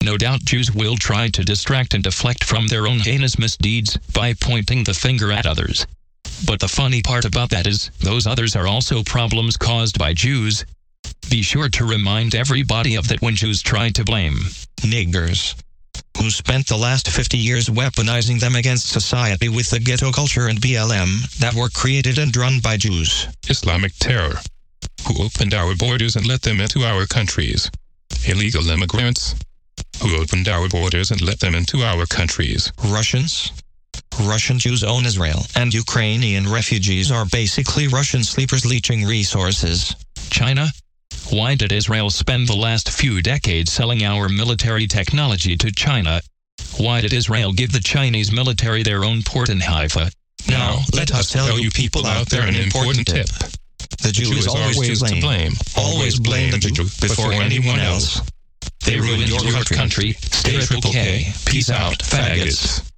No doubt Jews will try to distract and deflect from their own heinous misdeeds by pointing the finger at others. But the funny part about that is, those others are also problems caused by Jews. Be sure to remind everybody of that when Jews try to blame niggers, who spent the last 50 years weaponizing them against society with the ghetto culture and BLM that were created and run by Jews. Islamic terror, who opened our borders and let them into our countries. Illegal immigrants, who opened our borders and let them into our countries. Russians. Russian Jews own Israel, and Ukrainian refugees are basically Russian sleepers leeching resources. China. Why did Israel spend the last few decades selling our military technology to China? Why did Israel give the Chinese military their own port in Haifa? Now, let us tell you people out there an important tip. The Jew is always to blame. Always blame the Jew before anyone else. They ruined your country. Stay triple K. Peace out, faggots.